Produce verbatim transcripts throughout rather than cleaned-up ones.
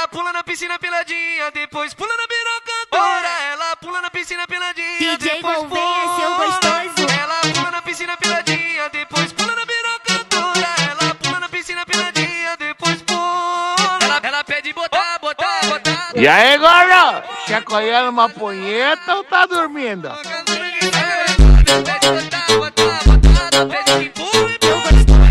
Ela pula na piscina peladinha, depois pula na birocadora. Ela pula na piscina peladinha, D J depois Gouveia, seu gostoso. Ela pula na piscina peladinha, depois pula na birocadora. Ela pula na piscina peladinha, depois pula. Ela, ela pede botar, botar, botar. E aí, gordo? Chacoalhando uma punheta ou tá dormindo? Pede botar, botar, botar. Pede que empurra e pula.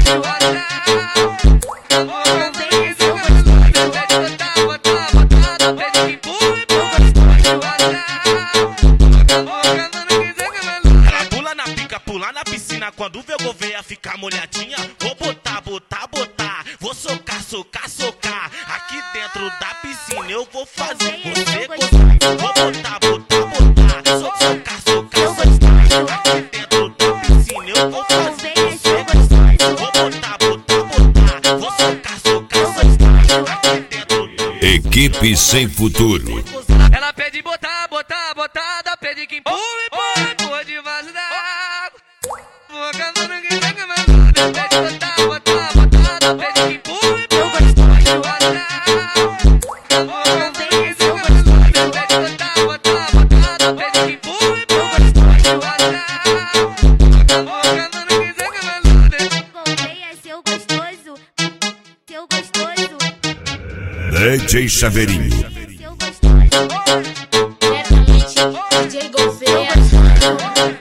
Pular na piscina quando vê o Gouveia ficar molhadinha. Vou botar, botar, botar. Vou socar, socar, socar. Aqui dentro da piscina eu vou fazer você gostar. Vou botar, botar, botar. Socar, socar, socar. Aqui dentro da piscina eu vou fazer você gostar. Vou botar, botar, botar. Vou socar, socar, socar. Aqui dentro da Equipe Sem Futuro. Ela pede botar, botar, botada. Pede que empurra e põe, empurra debaixo da água. Vou cantando que tá cavando. Pede botar, botar, botada. Pede que empurra e põe, empurra debaixo da água. Vou cantando que tá cavando. Pede botar, botar, botada. Pede que empurra e põe, empurra debaixo da água. Vou cantando que tá cavando. Gouveia, seu gostoso. Seu gostoso. D J Chaveirinho. Seu gostoso. Diretamente, D J Gouveia.